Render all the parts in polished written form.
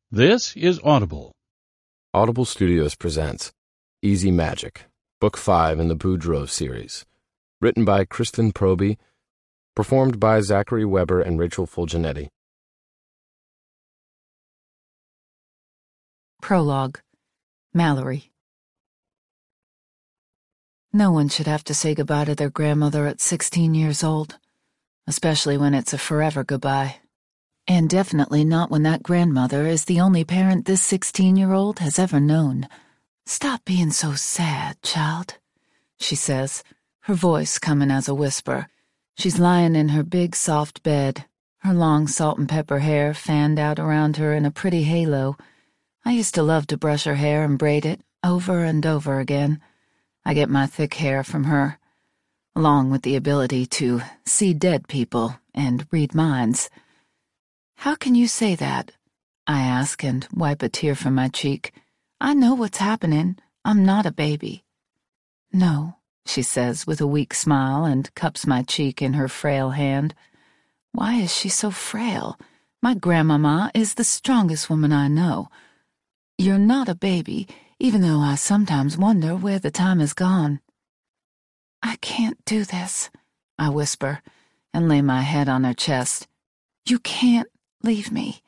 This is Audible. Audible Studios presents Easy Magic, Book 5 in the Boudreaux series. Written by Kristen Proby, performed by Zachary Weber and Rachel Fulginetti. Prologue. Mallory. No one should have to say goodbye to their grandmother at 16 years old, especially when it's a forever goodbye. And definitely not when that grandmother is the only parent this 16-year-old has ever known. "Stop being so sad, child," she says, her voice coming as a whisper. She's lying in her big, soft bed, her long salt and pepper hair fanned out around her in a pretty halo. I used to love to brush her hair and braid it over and over again. I get my thick hair from her, along with the ability to see dead people and read minds. "How can you say that?" I ask and wipe a tear from my cheek. "I know what's happening. I'm not a baby." "No," she says with a weak smile and cups my cheek in her frail hand. Why is she so frail? My grandmama is the strongest woman I know. "You're not a baby, even though I sometimes wonder where the time has gone." "I can't do this," I whisper and lay my head on her chest. "You can't leave me."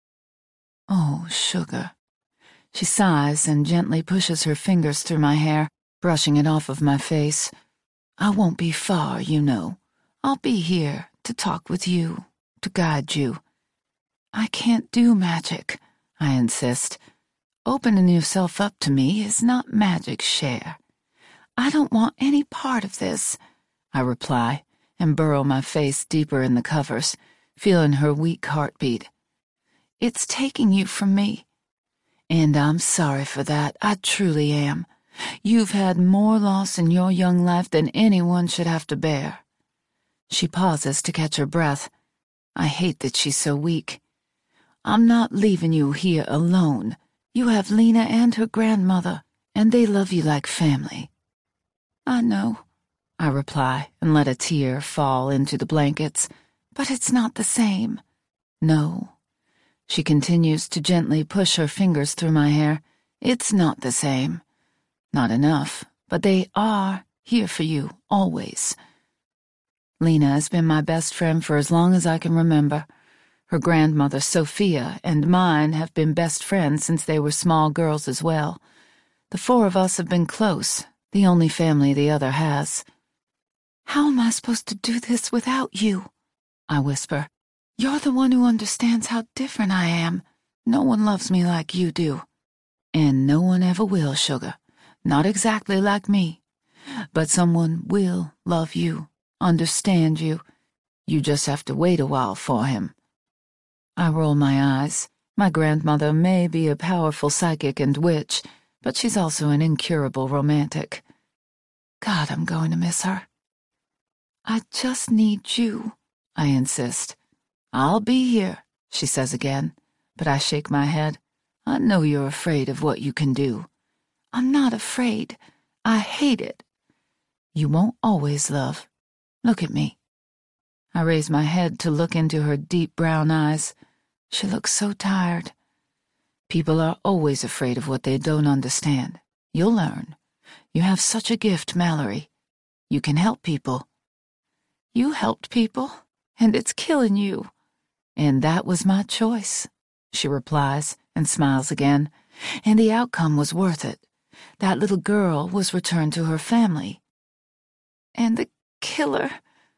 "Oh, sugar." She sighs and gently pushes her fingers through my hair, brushing it off of my face. "I won't be far, you know. I'll be here to talk with you, to guide you." "I can't do magic," I insist. "Opening yourself up to me is not magic, Cher." "I don't want any part of this," I reply, and burrow my face deeper in the covers, feeling her weak heartbeat. "It's taking you from me. And I'm sorry for that, I truly am. You've had more loss in your young life than anyone should have to bear." She pauses to catch her breath. I hate that she's so weak. "I'm not leaving you here alone. You have Lena and her grandmother, and they love you like family." "I know," I reply and let a tear fall into the blankets. "But it's not the same." "No." She continues to gently push her fingers through my hair. "It's not the same. Not enough, but they are here for you, always." Lena has been my best friend for as long as I can remember. Her grandmother, Sophia, and mine have been best friends since they were small girls as well. The four of us have been close, the only family the other has. "How am I supposed to do this without you?" I whisper. "You're the one who understands how different I am. No one loves me like you do." "And no one ever will, sugar. Not exactly like me. But someone will love you, understand you. You just have to wait a while for him." I roll my eyes. My grandmother may be a powerful psychic and witch, but she's also an incurable romantic. God, I'm going to miss her. "I just need you," I insist. "I'll be here," she says again, but I shake my head. "I know you're afraid of what you can do." "I'm not afraid. I hate it." "You won't always, love. Look at me." I raise my head to look into her deep brown eyes. She looks so tired. "People are always afraid of what they don't understand. You'll learn. You have such a gift, Mallory. You can help people." "You helped people, and it's killing you." "And that was my choice," she replies and smiles again. "And the outcome was worth it. That little girl was returned to her family." "And the killer—"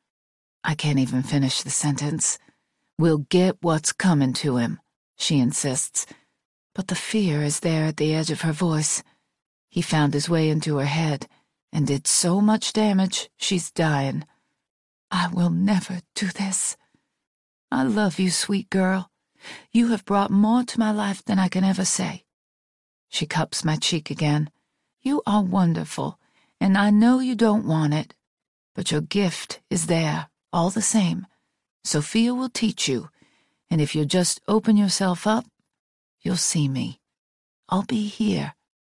I can't even finish the sentence. "We'll get what's coming to him," she insists. But the fear is there at the edge of her voice. He found his way into her head and did so much damage, she's dying. "I will never do this. I love you, sweet girl. You have brought more to my life than I can ever say." She cups my cheek again. "You are wonderful, and I know you don't want it. But your gift is there, all the same. Sophia will teach you, and if you'll just open yourself up, you'll see me. I'll be here."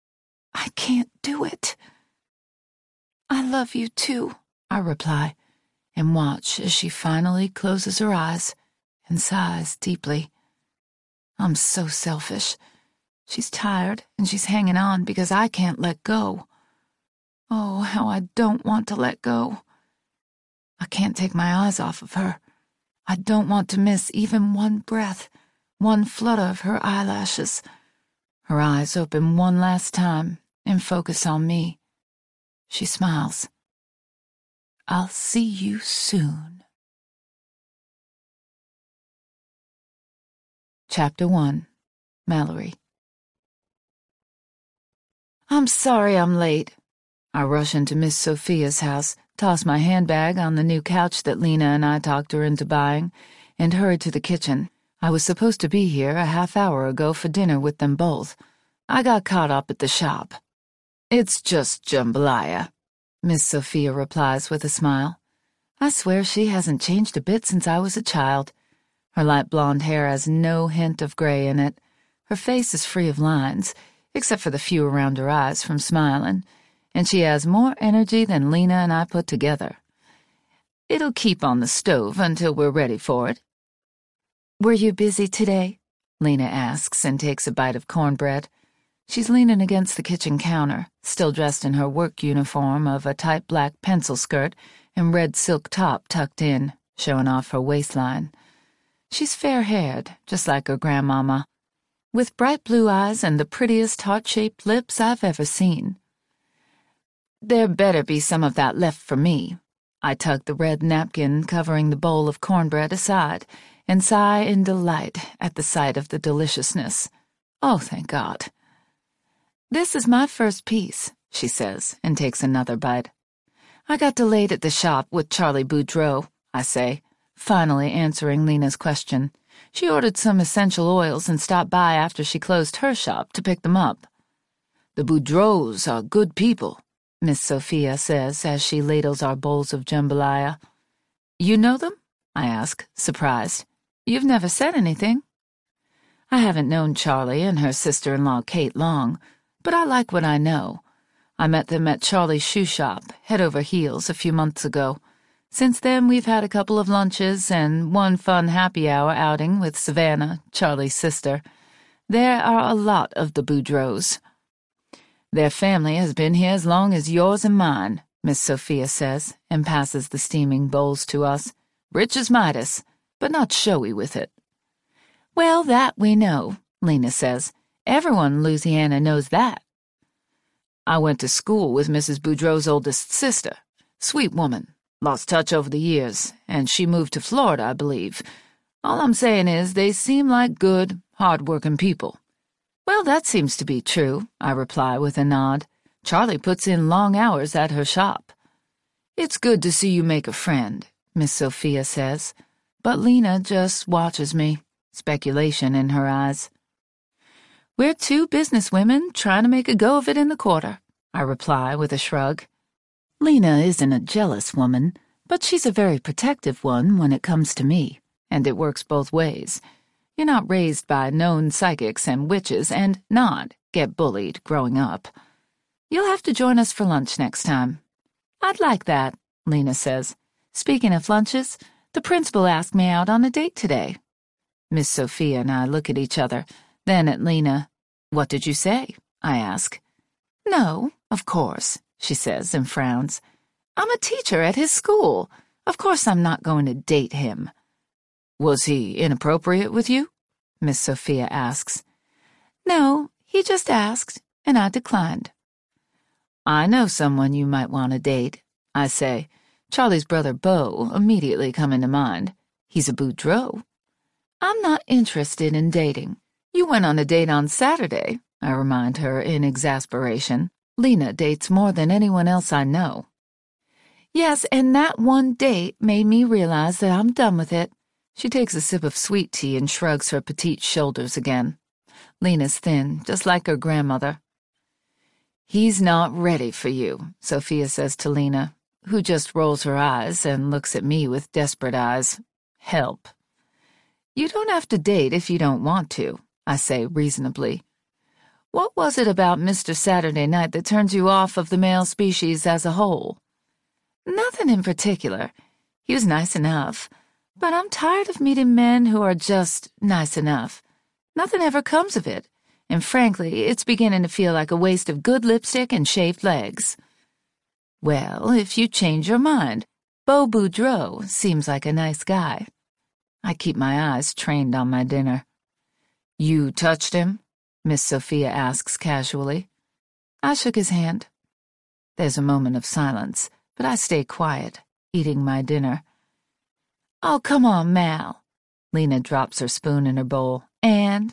"I can't do it." "I love you too," I reply, and watch as she finally closes her eyes and sighs deeply. I'm so selfish. She's tired, and she's hanging on because I can't let go. Oh, how I don't want to let go. I can't take my eyes off of her. I don't want to miss even one breath, one flutter of her eyelashes. Her eyes open one last time and focus on me. She smiles. I'll see you soon. Chapter 1. Mallory. I'm sorry I'm late. I rush into Miss Sophia's house, toss my handbag on the new couch that Lena and I talked her into buying, and hurry to the kitchen. I was supposed to be here a half hour ago for dinner with them both. I got caught up at the shop. It's just jambalaya, Miss Sophia replies with a smile. I swear she hasn't changed a bit since I was a child. Her light blonde hair has no hint of gray in it. Her face is free of lines, except for the few around her eyes from smiling, and she has more energy than Lena and I put together. It'll keep on the stove until we're ready for it. Were you busy today? Lena asks and takes a bite of cornbread. She's leaning against the kitchen counter, still dressed in her work uniform of a tight black pencil skirt and red silk top tucked in, showing off her waistline. She's fair-haired, just like her grandmama, with bright blue eyes and the prettiest heart-shaped lips I've ever seen. There better be some of that left for me. I tug the red napkin covering the bowl of cornbread aside and sigh in delight at the sight of the deliciousness. Oh, thank God. This is my first piece, she says, and takes another bite. I got delayed at the shop with Charlie Boudreau, I say, finally answering Lena's question. She ordered some essential oils and stopped by after she closed her shop to pick them up. The Boudreaux are good people, Miss Sophia says as she ladles our bowls of jambalaya. You know them? I ask, surprised. You've never said anything. I haven't known Charlie and her sister-in-law Kate long, but I like what I know. I met them at Charlie's shoe shop, head over heels, a few months ago. Since then, we've had a couple of lunches and one fun happy hour outing with Savannah, Charlie's sister. There are a lot of the Boudreaux. Their family has been here as long as yours and mine, Miss Sophia says, and passes the steaming bowls to us. Rich as Midas, but not showy with it. Well, that we know, Lena says. Everyone in Louisiana knows that. I went to school with Mrs. Boudreau's oldest sister. Sweet woman. Lost touch over the years, and she moved to Florida, I believe. All I'm saying is they seem like good, hard-working people. Well, that seems to be true, I reply with a nod. Charlie puts in long hours at her shop. It's good to see you make a friend, Miss Sophia says, but Lena just watches me, speculation in her eyes. We're two businesswomen trying to make a go of it in the quarter, I reply with a shrug. Lena isn't a jealous woman, but she's a very protective one when it comes to me, and it works both ways. You're not raised by known psychics and witches and not get bullied growing up. You'll have to join us for lunch next time. I'd like that, Lena says. Speaking of lunches, the principal asked me out on a date today. Miss Sophia and I look at each other, then at Lena. What did you say? I ask. No, of course, she says and frowns. I'm a teacher at his school. Of course I'm not going to date him. Was he inappropriate with you? Miss Sophia asks. No, he just asked, and I declined. I know someone you might want to date, I say. Charlie's brother Beau immediately coming to mind. He's a Boudreau. I'm not interested in dating. You went on a date on Saturday, I remind her in exasperation. Lena dates more than anyone else I know. Yes, and that one date made me realize that I'm done with it. She takes a sip of sweet tea and shrugs her petite shoulders again. Lena's thin, just like her grandmother. He's not ready for you, Sophia says to Lena, who just rolls her eyes and looks at me with desperate eyes. Help. You don't have to date if you don't want to, I say reasonably. What was it about Mr. Saturday Night that turns you off of the male species as a whole? Nothing in particular. He was nice enough. But I'm tired of meeting men who are just nice enough. Nothing ever comes of it, and frankly, it's beginning to feel like a waste of good lipstick and shaved legs. Well, if you change your mind, Beau Boudreaux seems like a nice guy. I keep my eyes trained on my dinner. You touched him? Miss Sophia asks casually. I shook his hand. There's a moment of silence, but I stay quiet, eating my dinner. Oh, come on, Mal. Lena drops her spoon in her bowl. And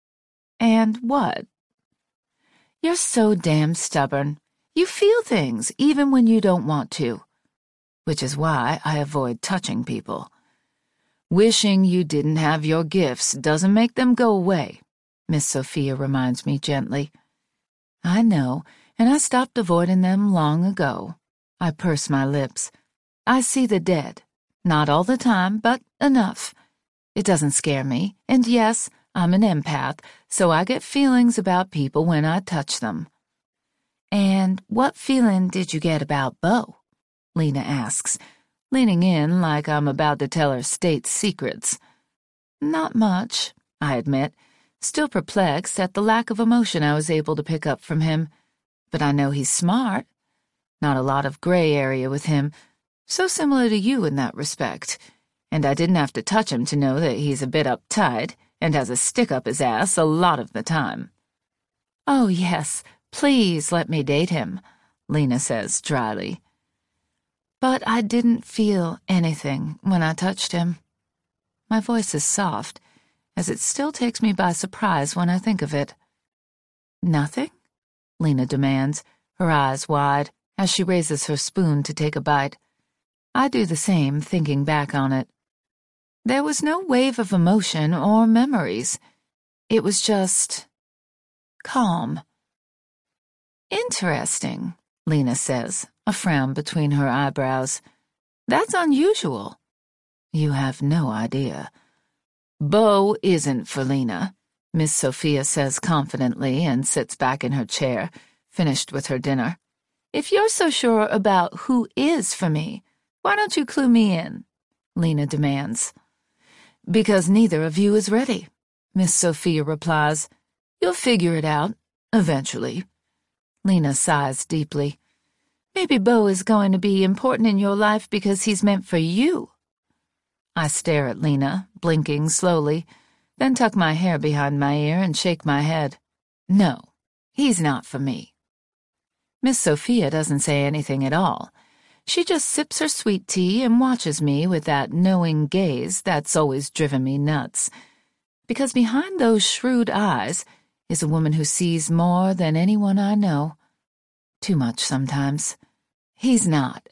what? You're so damn stubborn. You feel things, even when you don't want to. Which is why I avoid touching people. Wishing you didn't have your gifts doesn't make them go away, Miss Sophia reminds me gently. I know, and I stopped avoiding them long ago. I purse my lips. I see the dead. Not all the time, but enough. It doesn't scare me, and yes, I'm an empath, so I get feelings about people when I touch them. And what feeling did you get about Beau? Lena asks, leaning in like I'm about to tell her state secrets. Not much, I admit, still perplexed at the lack of emotion I was able to pick up from him. But I know he's smart. Not a lot of gray area with him, so similar to you in that respect. And I didn't have to touch him to know that he's a bit uptight and has a stick up his ass a lot of the time. Oh, yes, please let me date him, Lena says dryly. But I didn't feel anything when I touched him. My voice is soft, as it still takes me by surprise when I think of it. Nothing? Lena demands, her eyes wide, as she raises her spoon to take a bite. I do the same, thinking back on it. There was no wave of emotion or memories. It was just calm. Interesting, Lena says, a frown between her eyebrows. That's unusual. You have no idea. Beau isn't for Lena, Miss Sophia says confidently and sits back in her chair, finished with her dinner. If you're so sure about who is for me, why don't you clue me in? Lena demands. Because neither of you is ready, Miss Sophia replies. You'll figure it out, eventually. Lena sighs deeply. Maybe Beau is going to be important in your life because he's meant for you. I stare at Lena, blinking slowly, then tuck my hair behind my ear and shake my head. No, he's not for me. Miss Sophia doesn't say anything at all. She just sips her sweet tea and watches me with that knowing gaze that's always driven me nuts. Because behind those shrewd eyes is a woman who sees more than anyone I know. Too much sometimes. He's not.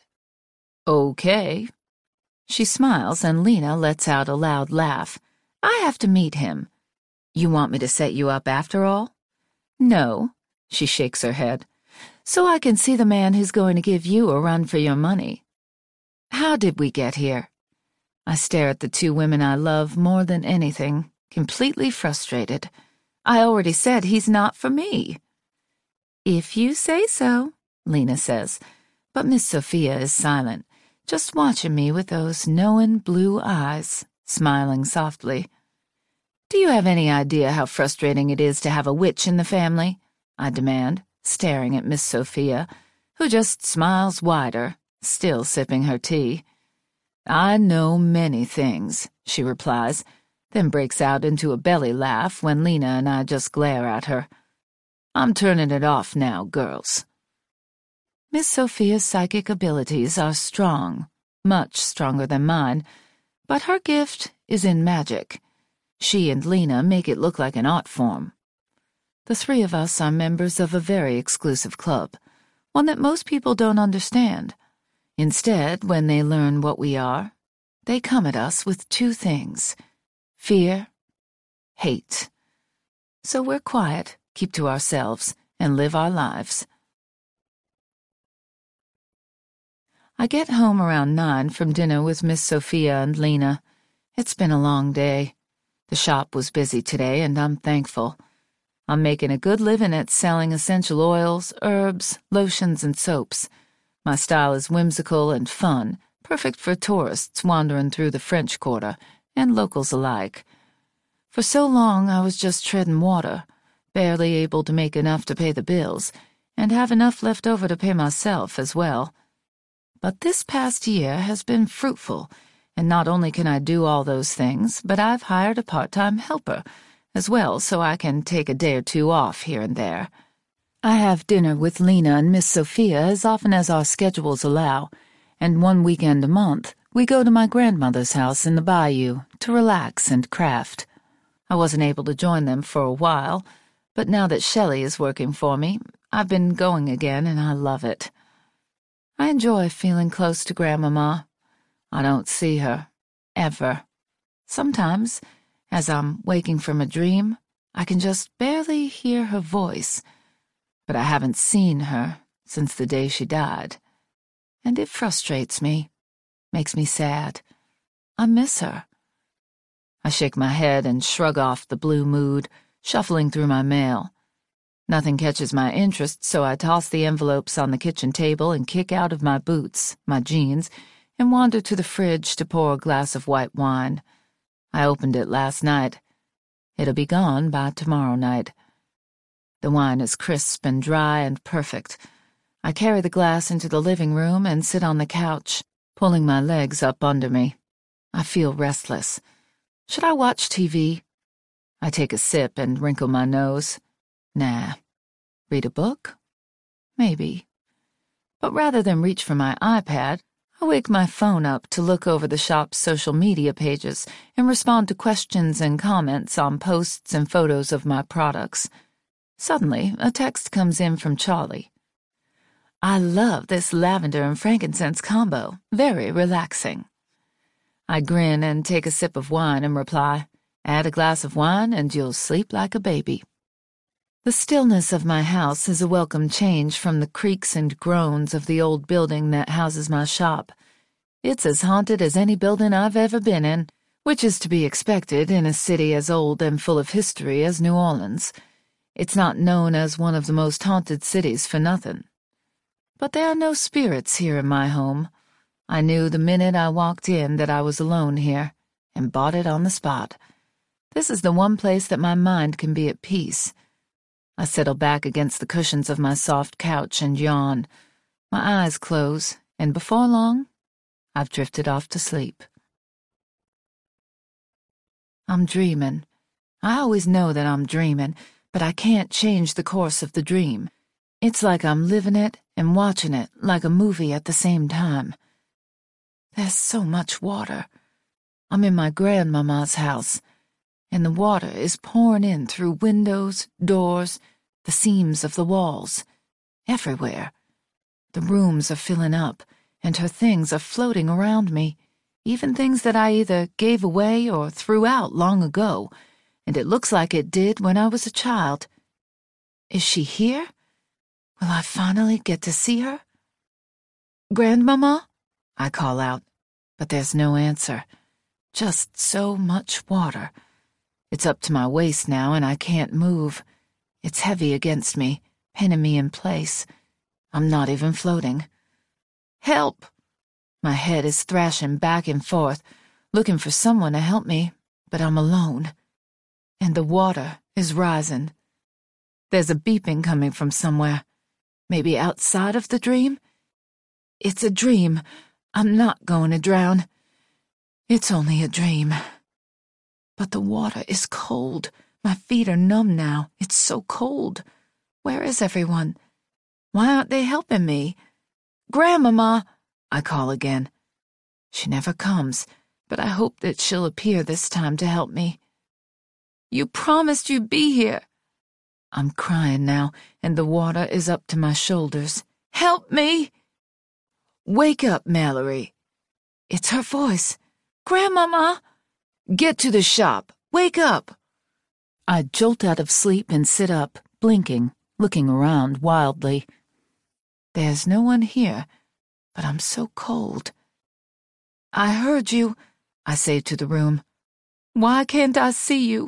Okay. She smiles and Lena lets out a loud laugh. I have to meet him. You want me to set you up after all? No, she shakes her head. So I can see the man who's going to give you a run for your money. How did we get here? I stare at the two women I love more than anything, completely frustrated. I already said he's not for me. If you say so, Lena says, but Miss Sophia is silent, just watching me with those knowing blue eyes, smiling softly. Do you have any idea how frustrating it is to have a witch in the family? I demand, staring at Miss Sophia, who just smiles wider, still sipping her tea. I know many things, she replies, then breaks out into a belly laugh when Lena and I just glare at her. I'm turning it off now, girls. Miss Sophia's psychic abilities are strong, much stronger than mine, but her gift is in magic. She and Lena make it look like an art form. The three of us are members of a very exclusive club, one that most people don't understand. Instead, when they learn what we are, they come at us with two things: fear, hate. So we're quiet, keep to ourselves, and live our lives. I get home around 9 from dinner with Miss Sophia and Lena. It's been a long day. The shop was busy today, and I'm thankful. I'm making a good living at selling essential oils, herbs, lotions, and soaps. My style is whimsical and fun, perfect for tourists wandering through the French Quarter, and locals alike. For so long I was just treading water, barely able to make enough to pay the bills, and have enough left over to pay myself as well. But this past year has been fruitful, and not only can I do all those things, but I've hired a part-time helper as well, so I can take a day or two off here and there. I have dinner with Lena and Miss Sophia as often as our schedules allow, and one weekend a month we go to my grandmother's house in the bayou to relax and craft. I wasn't able to join them for a while, but now that Shelley is working for me, I've been going again and I love it. I enjoy feeling close to Grandmama. I don't see her, ever. Sometimes, as I'm waking from a dream, I can just barely hear her voice, but I haven't seen her since the day she died, and it frustrates me, makes me sad. I miss her. I shake my head and shrug off the blue mood, shuffling through my mail. Nothing catches my interest, so I toss the envelopes on the kitchen table and kick out of my boots, my jeans, and wander to the fridge to pour a glass of white wine. I opened it last night. It'll be gone by tomorrow night. The wine is crisp and dry and perfect. I carry the glass into the living room and sit on the couch, pulling my legs up under me. I feel restless. Should I watch TV? I take a sip and wrinkle my nose. Nah. Read a book? Maybe. But rather than reach for my iPad, I wake my phone up to look over the shop's social media pages and respond to questions and comments on posts and photos of my products. Suddenly, a text comes in from Charlie. I love this lavender and frankincense combo. Very relaxing. I grin and take a sip of wine and reply, add a glass of wine and you'll sleep like a baby. The stillness of my house is a welcome change from the creaks and groans of the old building that houses my shop. It's as haunted as any building I've ever been in, which is to be expected in a city as old and full of history as New Orleans. It's not known as one of the most haunted cities for nothing. But there are no spirits here in my home. I knew the minute I walked in that I was alone here, and bought it on the spot. This is the one place that my mind can be at peace. I settle back against the cushions of my soft couch and yawn. My eyes close, and before long, I've drifted off to sleep. I'm dreaming. I always know that I'm dreaming, but I can't change the course of the dream. It's like I'm living it and watching it like a movie at the same time. There's so much water. I'm in my grandmama's house, and the water is pouring in through windows, doors, the seams of the walls, everywhere. The rooms are filling up, and her things are floating around me, even things that I either gave away or threw out long ago, and it looks like it did when I was a child. Is she here? Will I finally get to see her? Grandmama? I call out, but there's no answer. Just so much water. It's up to my waist now, and I can't move. It's heavy against me, pinning me in place. I'm not even floating. Help! My head is thrashing back and forth, looking for someone to help me, but I'm alone. And the water is rising. There's a beeping coming from somewhere. Maybe outside of the dream? It's a dream. I'm not going to drown. It's only a dream. But the water is cold. My feet are numb now. It's so cold. Where is everyone? Why aren't they helping me? Grandmama, I call again. She never comes, but I hope that she'll appear this time to help me. You promised you'd be here. I'm crying now, and the water is up to my shoulders. Help me! Wake up, Mallory. It's her voice. Grandmama! Get to the shop. Wake up! I jolt out of sleep and sit up, blinking, looking around wildly. There's no one here, but I'm so cold. I heard you, I say to the room. Why can't I see you?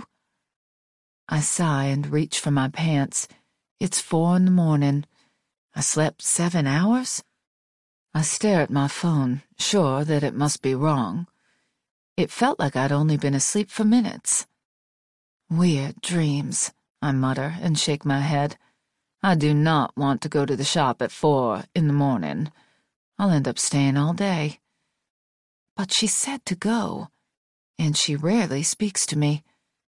I sigh and reach for my pants. It's 4 a.m. I slept 7 hours? I stare at my phone, sure that it must be wrong. It felt like I'd only been asleep for minutes. Weird dreams, I mutter and shake my head. I do not want to go to the shop at 4 in the morning. I'll end up staying all day. But she said to go, and she rarely speaks to me.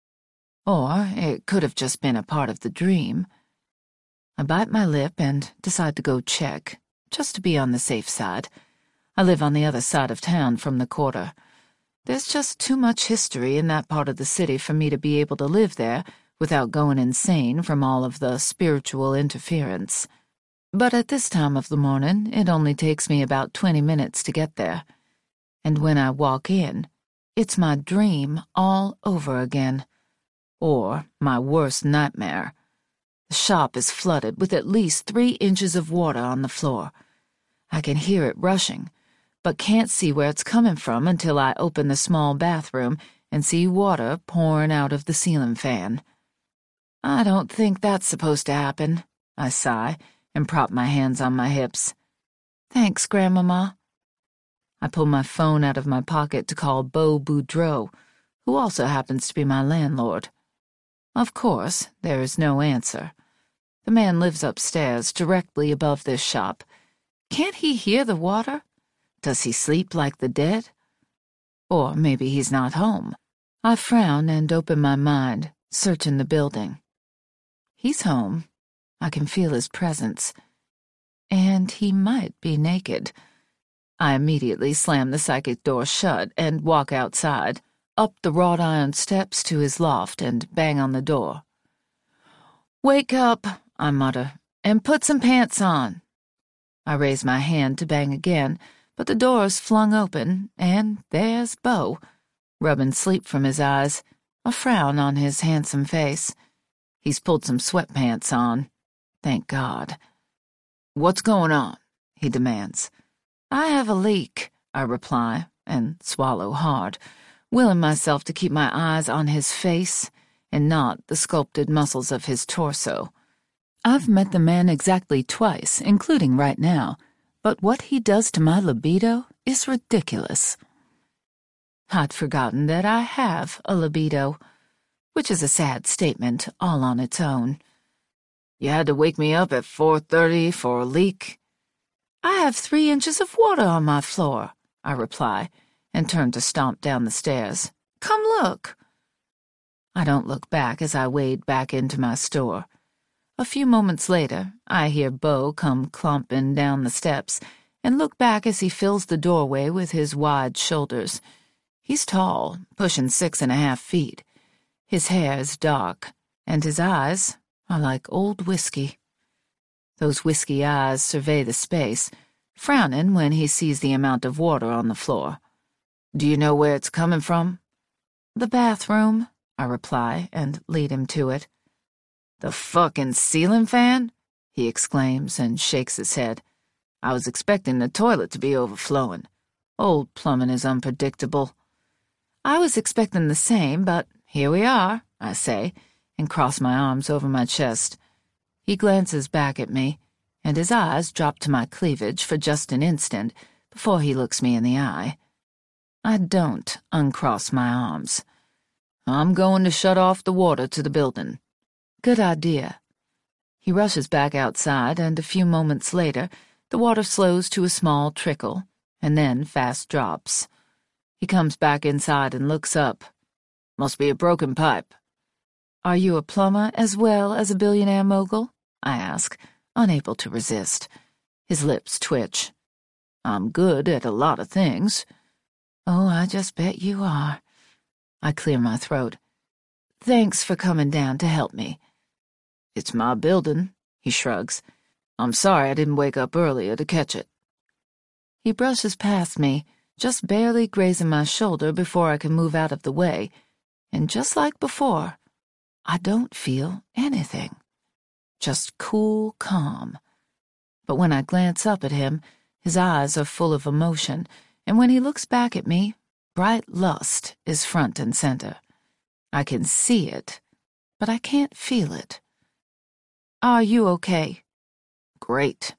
Or it could have just been a part of the dream. I bite my lip and decide to go check, just to be on the safe side. I live on the other side of town from the quarter. There's just too much history in that part of the city for me to be able to live there without going insane from all of the spiritual interference. But at this time of the morning, it only takes me about 20 minutes to get there. And when I walk in, it's my dream all over again. Or my worst nightmare. The shop is flooded with at least 3 inches of water on the floor. I can hear it rushing, but can't see where it's coming from until I open the small bathroom and see water pouring out of the ceiling fan. I don't think that's supposed to happen, I sigh and prop my hands on my hips. Thanks, Grandmama. I pull my phone out of my pocket to call Beau Boudreau, who also happens to be my landlord. Of course, there is no answer. The man lives upstairs, directly above this shop. Can't he hear the water? Does he sleep like the dead? Or maybe he's not home. I frown and open my mind, searching the building. He's home. I can feel his presence. And he might be naked. I immediately slam the psychic door shut and walk outside, up the wrought iron steps to his loft and bang on the door. "Wake up," I mutter, "and put some pants on." I raise my hand to bang again, but the door's flung open, and there's Beau, rubbing sleep from his eyes, a frown on his handsome face. He's pulled some sweatpants on. Thank God. "What's going on?" he demands. "I have a leak," I reply, and swallow hard, willing myself to keep my eyes on his face and not the sculpted muscles of his torso. I've met the man exactly twice, including right now, but what he does to my libido is ridiculous. I'd forgotten that I have a libido, which is a sad statement all on its own. "You had to wake me up at 4:30 for a leak?" "I have 3 inches of water on my floor," I reply, and turn to stomp down the stairs. "Come look." I don't look back as I wade back into my store. A few moments later, I hear Beau come clomping down the steps and look back as he fills the doorway with his wide shoulders. He's tall, pushing 6.5 feet. His hair is dark, and his eyes are like old whiskey. Those whiskey eyes survey the space, frowning when he sees the amount of water on the floor. "Do you know where it's coming from?" "The bathroom," I reply, and lead him to it. "The fucking ceiling fan?" he exclaims and shakes his head. "I was expecting the toilet to be overflowing. Old plumbing is unpredictable." "I was expecting the same, but here we are," I say, and cross my arms over my chest. He glances back at me, and his eyes drop to my cleavage for just an instant before he looks me in the eye. I don't uncross my arms. "I'm going to shut off the water to the building." "Good idea." He rushes back outside, and a few moments later, the water slows to a small trickle, and then fast drops. He comes back inside and looks up. "Must be a broken pipe." "Are you a plumber as well as a billionaire mogul?" I ask, unable to resist. His lips twitch. "I'm good at a lot of things." "Oh, I just bet you are." I clear my throat. "Thanks for coming down to help me." "It's my building," he shrugs. "I'm sorry I didn't wake up earlier to catch it." He brushes past me, just barely grazing my shoulder before I can move out of the way, and just like before, I don't feel anything. Just cool calm. But when I glance up at him, his eyes are full of emotion, and when he looks back at me, bright lust is front and center. I can see it, but I can't feel it. "Are you okay?" "Great."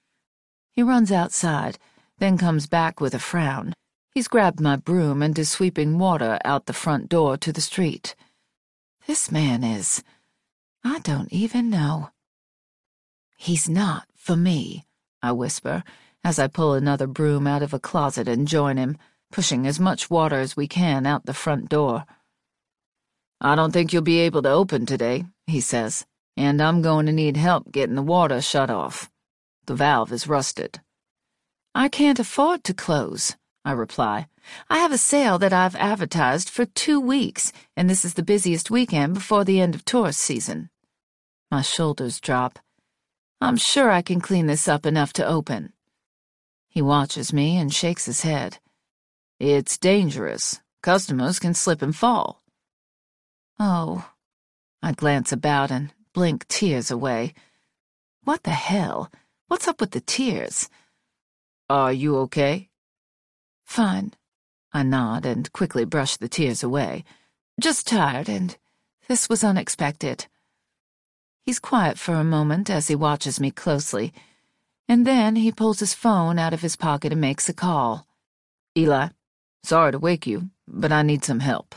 He runs outside, then comes back with a frown. He's grabbed my broom and is sweeping water out the front door to the street. This man is... I don't even know. He's not for me, I whisper, as I pull another broom out of a closet and join him, pushing as much water as we can out the front door. I don't think you'll be able to open today, he says, and I'm going to need help getting the water shut off. The valve is rusted. I can't afford to close, I reply. I have a sale that I've advertised for 2 weeks, and this is the busiest weekend before the end of tourist season. My shoulders drop. I'm sure I can clean this up enough to open. He watches me and shakes his head. It's dangerous. Customers can slip and fall. Oh. I glance about and blink tears away. What the hell? What's up with the tears? Are you okay? Fine. I nod and quickly brush the tears away. Just tired, and this was unexpected. He's quiet for a moment as he watches me closely, and then he pulls his phone out of his pocket and makes a call. Eli, sorry to wake you, but I need some help.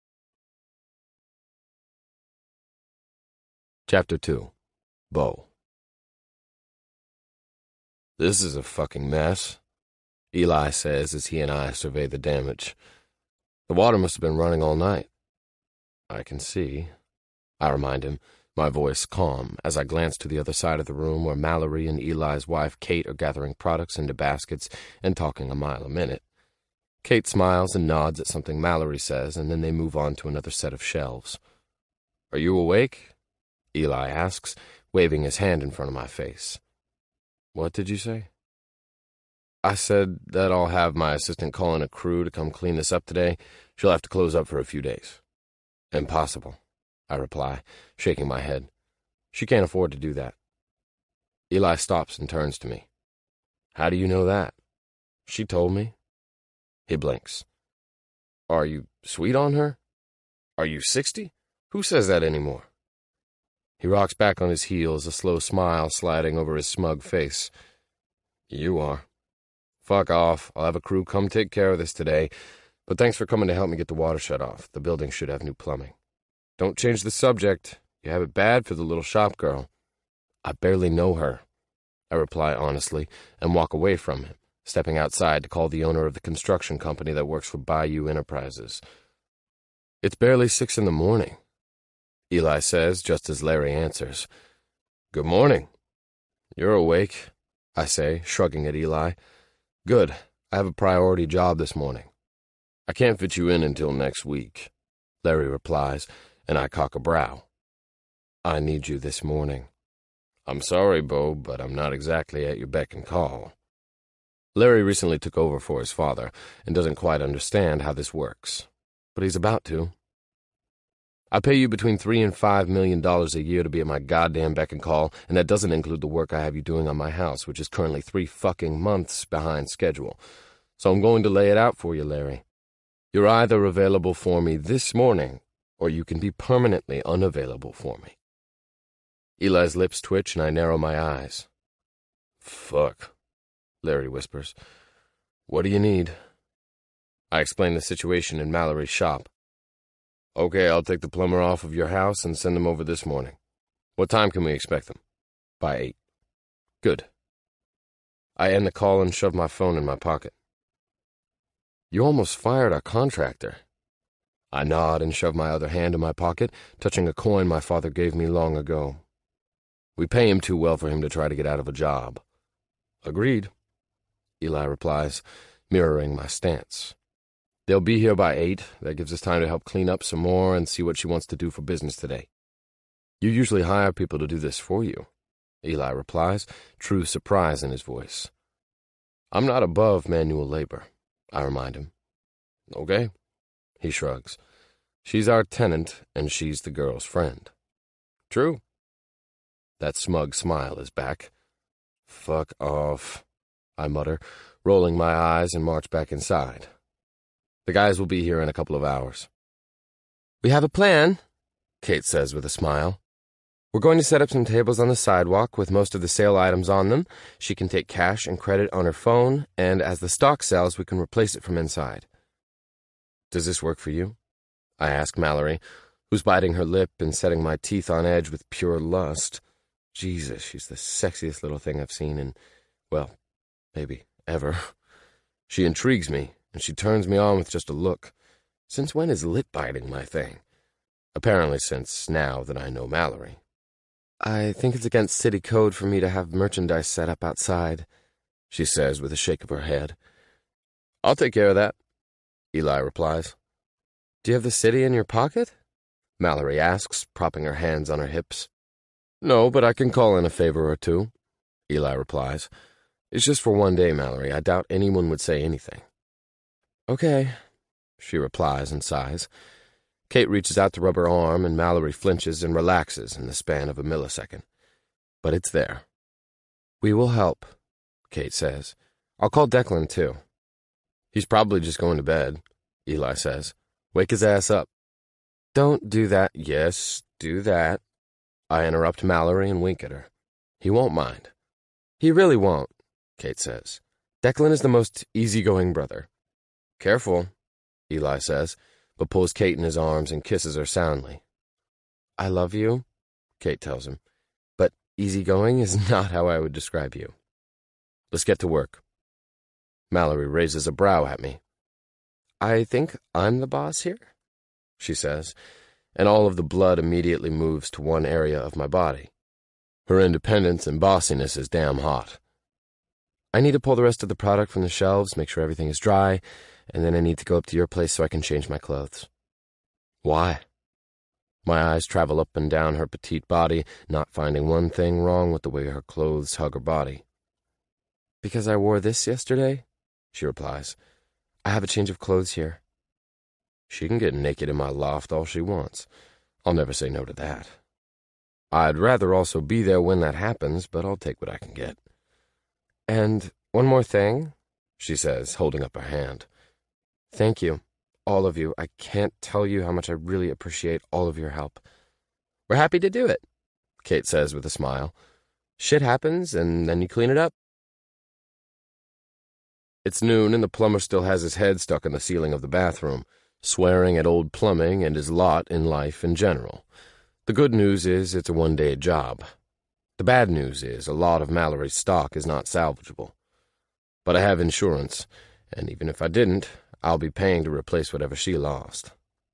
Chapter 2. Bo. This is a fucking mess, Eli says as he and I survey the damage. The water must have been running all night. I can see, I remind him, my voice calm, as I glance to the other side of the room where Mallory and Eli's wife Kate are gathering products into baskets and talking a mile a minute. Kate smiles and nods at something Mallory says, and then they move on to another set of shelves. Are you awake? Eli asks, waving his hand in front of my face. What did you say? I said that I'll have my assistant call in a crew to come clean this up today. She'll have to close up for a few days. Impossible, I reply, shaking my head. She can't afford to do that. Eli stops and turns to me. How do you know that? She told me. He blinks. Are you sweet on her? Are you 60? Who says that anymore? He rocks back on his heels, a slow smile sliding over his smug face. You are. Fuck off. I'll have a crew come take care of this today, but thanks for coming to help me get the water shut off. The building should have new plumbing. Don't change the subject. You have it bad for the little shop girl. I barely know her, I reply honestly, and walk away from him, stepping outside to call the owner of the construction company that works for Bayou Enterprises. It's barely 6 a.m, Eli says, just as Larry answers. Good morning. You're awake, I say, shrugging at Eli. Good. I have a priority job this morning. I can't fit you in until next week, Larry replies, and I cock a brow. I need you this morning. I'm sorry, Bo, but I'm not exactly at your beck and call. Larry recently took over for his father and doesn't quite understand how this works, but he's about to. I pay you between $3 and $5 million a year to be at my goddamn beck and call, and that doesn't include the work I have you doing on my house, which is currently 3 fucking months behind schedule. So I'm going to lay it out for you, Larry. You're either available for me this morning, or you can be permanently unavailable for me. Eli's lips twitch, and I narrow my eyes. Fuck, Larry whispers. What do you need? I explain the situation in Mallory's shop. Okay, I'll take the plumber off of your house and send them over this morning. What time can we expect them? By 8. Good. I end the call and shove my phone in my pocket. You almost fired our contractor. I nod and shove my other hand in my pocket, touching a coin my father gave me long ago. We pay him too well for him to try to get out of a job. Agreed, Eli replies, mirroring my stance. They'll be here by 8. That gives us time to help clean up some more and see what she wants to do for business today. You usually hire people to do this for you, Eli replies, true surprise in his voice. I'm not above manual labor, I remind him. Okay, he shrugs. She's our tenant, and she's the girl's friend. True. That smug smile is back. Fuck off, I mutter, rolling my eyes and march back inside. The guys will be here in a couple of hours. We have a plan, Kate says with a smile. We're going to set up some tables on the sidewalk with most of the sale items on them. She can take cash and credit on her phone, and as the stock sells, we can replace it from inside. Does this work for you? I ask Mallory, who's biting her lip and setting my teeth on edge with pure lust. Jesus, she's the sexiest little thing I've seen in, well, maybe ever. She intrigues me, and she turns me on with just a look. Since when is lip biting my thing? Apparently since now that I know Mallory. I think it's against city code for me to have merchandise set up outside, she says with a shake of her head. I'll take care of that, Eli replies. Do you have the city in your pocket? Mallory asks, propping her hands on her hips. No, but I can call in a favor or two, Eli replies. It's just for one day, Mallory. I doubt anyone would say anything. Okay, she replies and sighs. Kate reaches out to rub her arm, and Mallory flinches and relaxes in the span of a millisecond. But it's there. We will help, Kate says. I'll call Declan, too. He's probably just going to bed, Eli says. Wake his ass up. Don't do that. Yes, do that. I interrupt Mallory and wink at her. He won't mind. He really won't, Kate says. Declan is the most easygoing brother. Careful, Eli says, but pulls Kate in his arms and kisses her soundly. I love you, Kate tells him, but easygoing is not how I would describe you. Let's get to work. Mallory raises a brow at me. I think I'm the boss here, she says, and all of the blood immediately moves to one area of my body. Her independence and bossiness is damn hot. I need to pull the rest of the product from the shelves, make sure everything is dry, and then I need to go up to your place so I can change my clothes. Why? My eyes travel up and down her petite body, not finding one thing wrong with the way her clothes hug her body. Because I wore this yesterday, she replies. I have a change of clothes here. She can get naked in my loft all she wants. I'll never say no to that. I'd rather also be there when that happens, but I'll take what I can get. And one more thing, she says, holding up her hand. Thank you, all of you. I can't tell you how much I really appreciate all of your help. We're happy to do it, Kate says with a smile. Shit happens, and then you clean it up. It's noon, and the plumber still has his head stuck in the ceiling of the bathroom, swearing at old plumbing and his lot in life in general. The good news is it's a one-day job. The bad news is a lot of Mallory's stock is not salvageable. But I have insurance, and even if I didn't, I'll be paying to replace whatever she lost.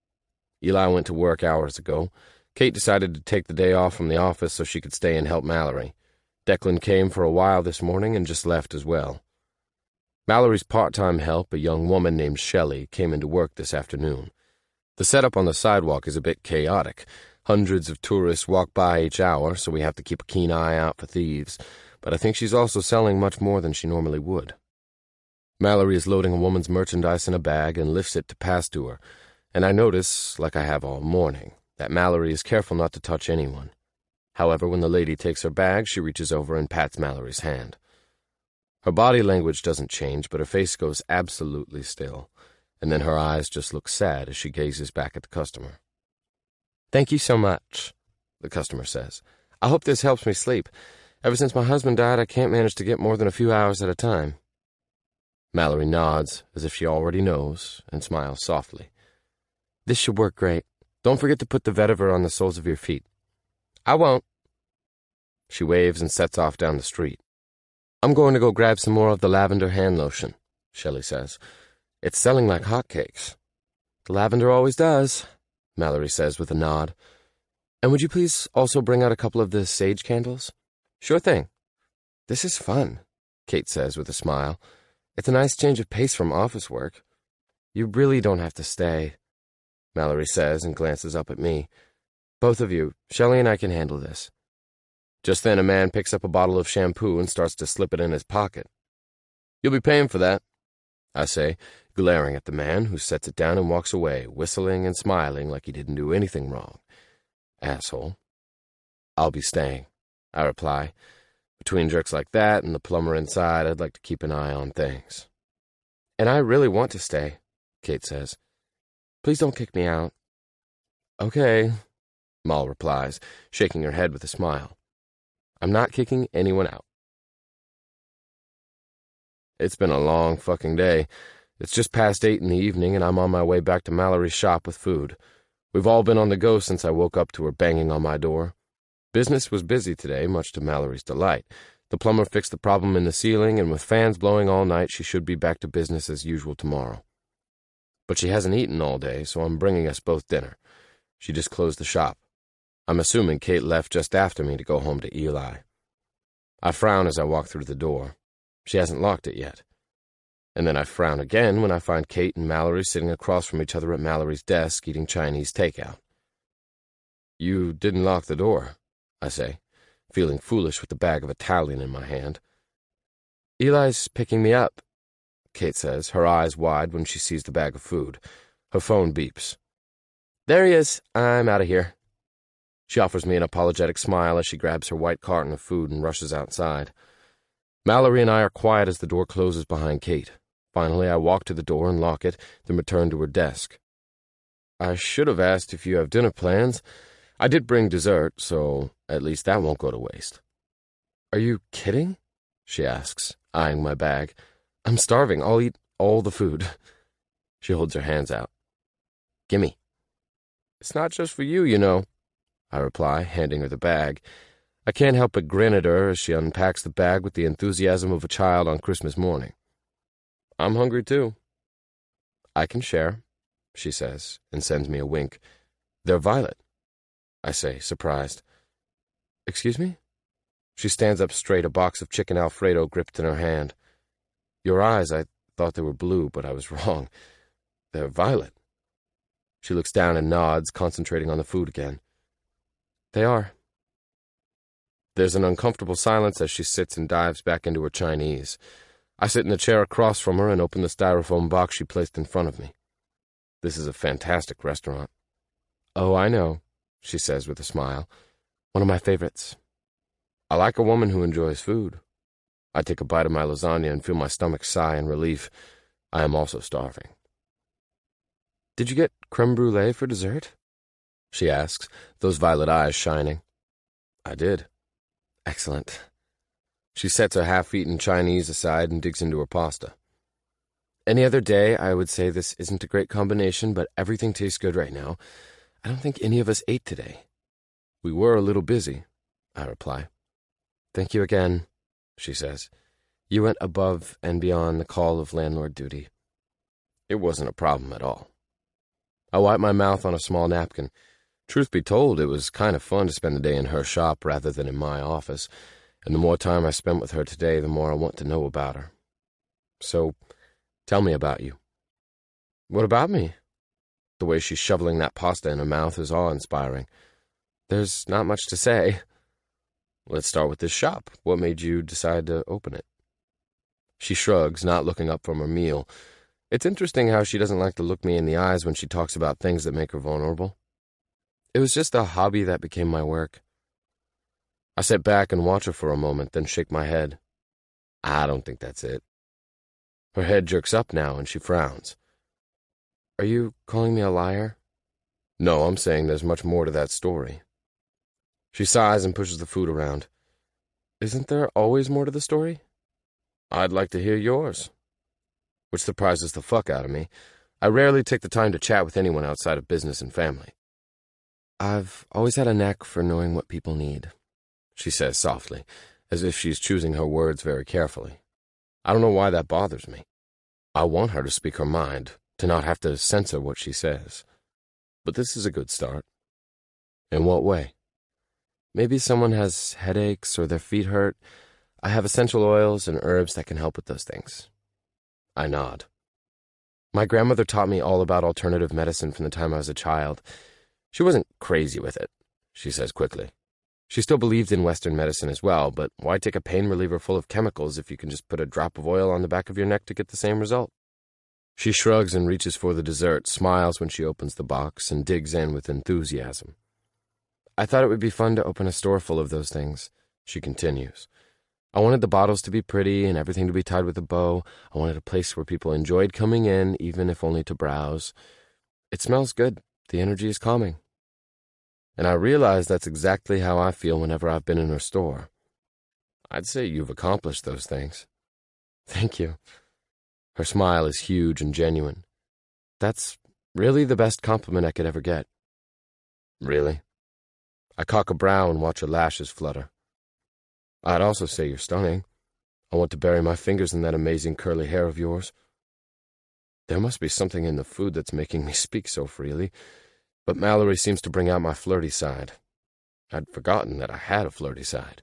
Eli went to work hours ago. Kate decided to take the day off from the office so she could stay and help Mallory. Declan came for a while this morning and just left as well. Mallory's part-time help, a young woman named Shelley, came into work this afternoon. The setup on the sidewalk is a bit chaotic. Hundreds of tourists walk by each hour, so we have to keep a keen eye out for thieves, but I think she's also selling much more than she normally would. Mallory is loading a woman's merchandise in a bag and lifts it to pass to her, and I notice, like I have all morning, that Mallory is careful not to touch anyone. However, when the lady takes her bag, she reaches over and pats Mallory's hand. Her body language doesn't change, but her face goes absolutely still, and then her eyes just look sad as she gazes back at the customer. Thank you so much, the customer says. I hope this helps me sleep. Ever since my husband died, I can't manage to get more than a few hours at a time. Mallory nods, as if she already knows, and smiles softly. This should work great. Don't forget to put the vetiver on the soles of your feet. I won't. She waves and sets off down the street. I'm going to go grab some more of the lavender hand lotion, Shelley says. It's selling like hotcakes. The lavender always does, Mallory says with a nod. And would you please also bring out a couple of the sage candles? Sure thing. This is fun, Kate says with a smile. It's a nice change of pace from office work. You really don't have to stay, Mallory says and glances up at me. Both of you, Shelley and I can handle this. Just then a man picks up a bottle of shampoo and starts to slip it in his pocket. You'll be paying for that, I say, glaring at the man, who sets it down and walks away, whistling and smiling like he didn't do anything wrong. Asshole. I'll be staying, I reply. Between jerks like that and the plumber inside, I'd like to keep an eye on things. And I really want to stay, Kate says. Please don't kick me out. Okay, Moll replies, shaking her head with a smile. I'm not kicking anyone out. It's been a long fucking day. It's just past 8 in the evening, and I'm on my way back to Mallory's shop with food. We've all been on the go since I woke up to her banging on my door. Business was busy today, much to Mallory's delight. The plumber fixed the problem in the ceiling, and with fans blowing all night, she should be back to business as usual tomorrow. But she hasn't eaten all day, so I'm bringing us both dinner. She just closed the shop. I'm assuming Kate left just after me to go home to Eli. I frown as I walk through the door. She hasn't locked it yet. And then I frown again when I find Kate and Mallory sitting across from each other at Mallory's desk eating Chinese takeout. "You didn't lock the door," I say, feeling foolish with the bag of Italian in my hand. "Eli's picking me up," Kate says, her eyes wide when she sees the bag of food. Her phone beeps. "There he is. I'm out of here." She offers me an apologetic smile as she grabs her white carton of food and rushes outside. Mallory and I are quiet as the door closes behind Kate. Finally, I walk to the door and lock it, then return to her desk. "I should have asked if you have dinner plans. I did bring dessert, so at least that won't go to waste." "Are you kidding?" she asks, eyeing my bag. "I'm starving. I'll eat all the food." She holds her hands out. "Gimme." "It's not just for you, you know," I reply, handing her the bag. I can't help but grin at her as she unpacks the bag with the enthusiasm of a child on Christmas morning. "I'm hungry, too." "I can share," she says, and sends me a wink. "They're violet," I say, surprised. "Excuse me?" She stands up straight, a box of chicken Alfredo gripped in her hand. "Your eyes, I thought they were blue, but I was wrong. They're violet." She looks down and nods, concentrating on the food again. "They are." There's an uncomfortable silence as she sits and dives back into her Chinese. I sit in the chair across from her and open the styrofoam box she placed in front of me. This is a fantastic restaurant. "Oh, I know," she says with a smile. "One of my favorites." I like a woman who enjoys food. I take a bite of my lasagna and feel my stomach sigh in relief. I am also starving. "Did you get creme brulee for dessert?" she asks, those violet eyes shining. "I did." "Excellent." She sets her half-eaten Chinese aside and digs into her pasta. "Any other day, I would say this isn't a great combination, but everything tastes good right now. I don't think any of us ate today." "We were a little busy," I reply. "Thank you again," she says. "You went above and beyond the call of landlord duty." It wasn't a problem at all. I wipe my mouth on a small napkin. Truth be told, it was kind of fun to spend the day in her shop rather than in my office, and the more time I spent with her today, the more I want to know about her. "So, tell me about you." "What about me?" The way she's shoveling that pasta in her mouth is awe-inspiring. "There's not much to say." "Let's start with this shop. What made you decide to open it?" She shrugs, not looking up from her meal. It's interesting how she doesn't like to look me in the eyes when she talks about things that make her vulnerable. "It was just a hobby that became my work." I sit back and watch her for a moment, then shake my head. "I don't think that's it." Her head jerks up now, and she frowns. "Are you calling me a liar?" "No, I'm saying there's much more to that story." She sighs and pushes the food around. "Isn't there always more to the story?" "I'd like to hear yours." Which surprises the fuck out of me. I rarely take the time to chat with anyone outside of business and family. "I've always had a knack for knowing what people need," she says softly, as if she's choosing her words very carefully. I don't know why that bothers me. I want her to speak her mind, to not have to censor what she says. But this is a good start. "In what way?" "Maybe someone has headaches or their feet hurt. I have essential oils and herbs that can help with those things." I nod. "My grandmother taught me all about alternative medicine from the time I was a child. She wasn't crazy with it," she says quickly. She still believed in Western medicine as well, but why take a pain reliever full of chemicals if you can just put a drop of oil on the back of your neck to get the same result? She shrugs and reaches for the dessert, smiles when she opens the box, and digs in with enthusiasm. "I thought it would be fun to open a store full of those things," she continues. "I wanted the bottles to be pretty and everything to be tied with a bow. I wanted a place where people enjoyed coming in, even if only to browse. It smells good. The energy is calming." And I realize that's exactly how I feel whenever I've been in her store. I'd say you've accomplished those things. "Thank you." Her smile is huge and genuine. "That's really the best compliment I could ever get." Really? I cock a brow and watch her lashes flutter. I'd also say you're stunning. I want to bury my fingers in that amazing curly hair of yours. There must be something in the food that's making me speak so freely, but Mallory seems to bring out my flirty side. I'd forgotten that I had a flirty side.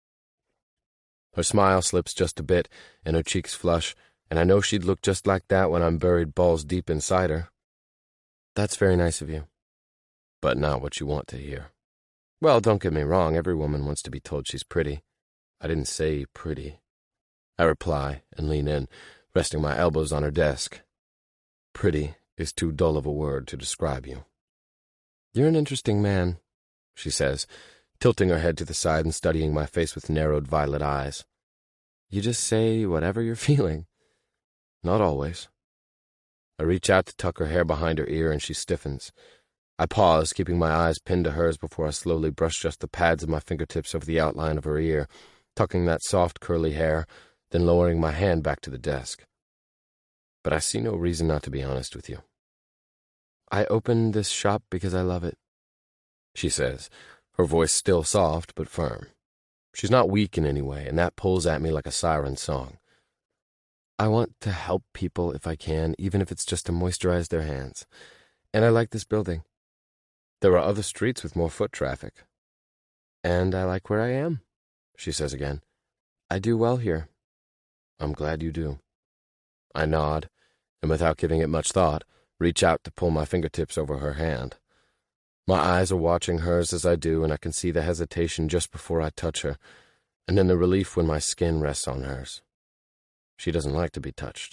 Her smile slips just a bit, and her cheeks flush, and I know she'd look just like that when I'm buried balls deep inside her. That's very nice of you, but not what you want to hear. Well, don't get me wrong, every woman wants to be told she's pretty. I didn't say pretty. I reply and lean in, resting my elbows on her desk. Pretty is too dull of a word to describe you. You're an interesting man, she says, tilting her head to the side and studying my face with narrowed violet eyes. You just say whatever you're feeling. Not always. I reach out to tuck her hair behind her ear and she stiffens. I pause, keeping my eyes pinned to hers before I slowly brush just the pads of my fingertips over the outline of her ear, tucking that soft curly hair, then lowering my hand back to the desk. But I see no reason not to be honest with you. I opened this shop because I love it, she says, her voice still soft but firm. She's not weak in any way, and that pulls at me like a siren song. I want to help people if I can, even if it's just to moisturize their hands. And I like this building. There are other streets with more foot traffic. And I like where I am, she says again. I do well here. I'm glad you do. I nod, and without giving it much thought, reach out to pull my fingertips over her hand. My eyes are watching hers as I do, and I can see the hesitation just before I touch her, and then the relief when my skin rests on hers. She doesn't like to be touched.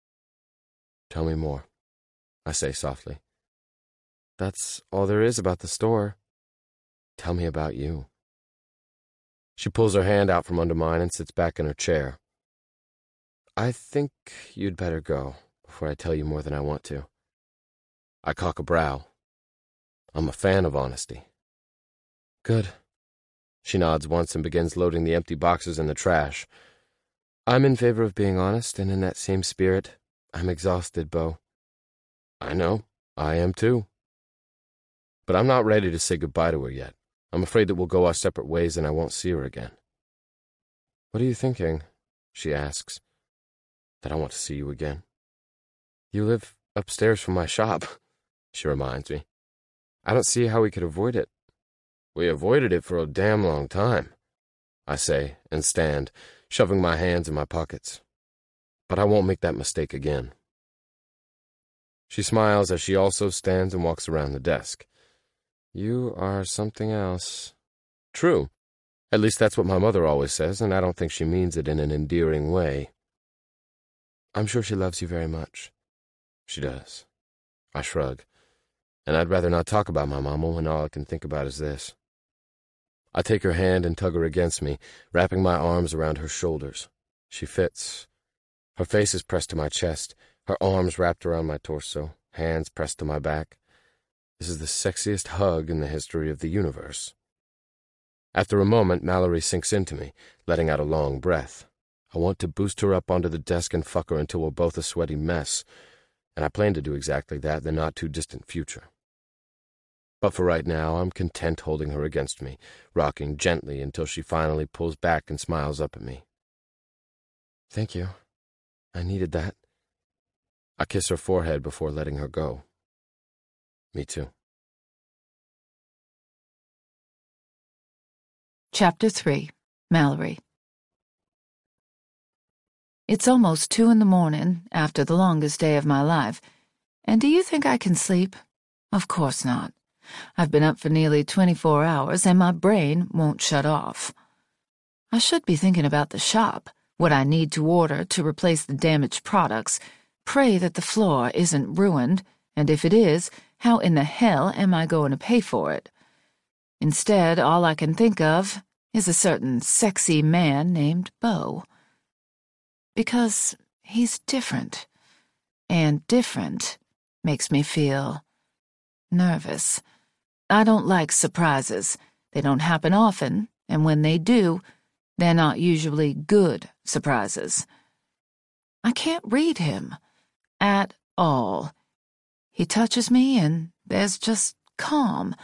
Tell me more, I say softly. That's all there is about the store. Tell me about you. She pulls her hand out from under mine and sits back in her chair. I think you'd better go before I tell you more than I want to. I cock a brow. I'm a fan of honesty. Good. She nods once and begins loading the empty boxes in the trash. I'm in favor of being honest, and in that same spirit, I'm exhausted, Beau. I know. I am too. But I'm not ready to say goodbye to her yet. I'm afraid that we'll go our separate ways and I won't see her again. What are you thinking? She asks. That I want to see you again. You live upstairs from my shop, she reminds me. I don't see how we could avoid it. We avoided it for a damn long time, I say, and stand, shoving my hands in my pockets. But I won't make that mistake again. She smiles as she also stands and walks around the desk. You are something else. True. At least that's what my mother always says, and I don't think she means it in an endearing way. I'm sure she loves you very much. She does. I shrug. And I'd rather not talk about my mama when all I can think about is this. I take her hand and tug her against me, wrapping my arms around her shoulders. She fits. Her face is pressed to my chest, her arms wrapped around my torso, hands pressed to my back. This is the sexiest hug in the history of the universe. After a moment, Mallory sinks into me, letting out a long breath. I want to boost her up onto the desk and fuck her until we're both a sweaty mess, and I plan to do exactly that in the not-too-distant future. But for right now, I'm content holding her against me, rocking gently until she finally pulls back and smiles up at me. Thank you. I needed that. I kiss her forehead before letting her go. Me too. Chapter 3. Mallory. It's almost 2 a.m, after the longest day of my life, and do you think I can sleep? Of course not. I've been up for nearly 24 hours, and my brain won't shut off. I should be thinking about the shop, what I need to order to replace the damaged products, pray that the floor isn't ruined, and if it is, how in the hell am I going to pay for it? Instead, all I can think of is a certain sexy man named Beau. Because he's different, and different makes me feel nervous. I don't like surprises. They don't happen often, and when they do, they're not usually good surprises. I can't read him at all. He touches me, and there's just calm,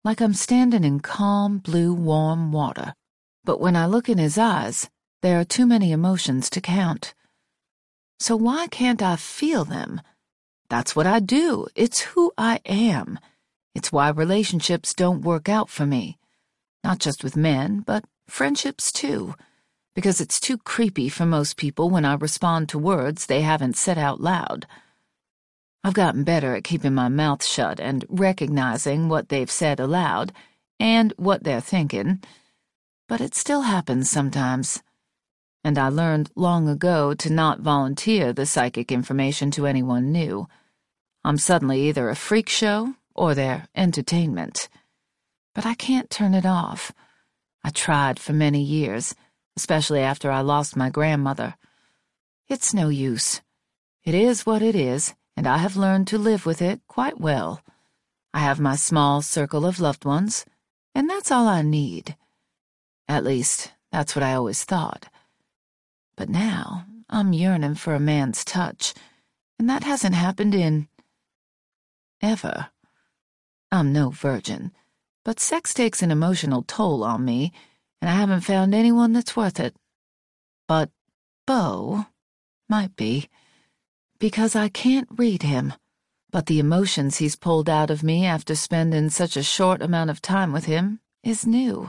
like I'm standing in calm, blue, warm water. But when I look in his eyes, there are too many emotions to count. So why can't I feel them? That's what I do. It's who I am. It's why relationships don't work out for me. Not just with men, but friendships too. Because it's too creepy for most people when I respond to words they haven't said out loud. I've gotten better at keeping my mouth shut and recognizing what they've said aloud and what they're thinking, but it still happens sometimes. And I learned long ago to not volunteer the psychic information to anyone new. I'm suddenly either a freak show or their entertainment. But I can't turn it off. I tried for many years, especially after I lost my grandmother. It's no use. It is what it is, and I have learned to live with it quite well. I have my small circle of loved ones, and that's all I need. At least, that's what I always thought. But now, I'm yearning for a man's touch, and that hasn't happened in... ever. I'm no virgin, but sex takes an emotional toll on me, and I haven't found anyone that's worth it. But Beau might be. Because I can't read him, but the emotions he's pulled out of me after spending such a short amount of time with him is new.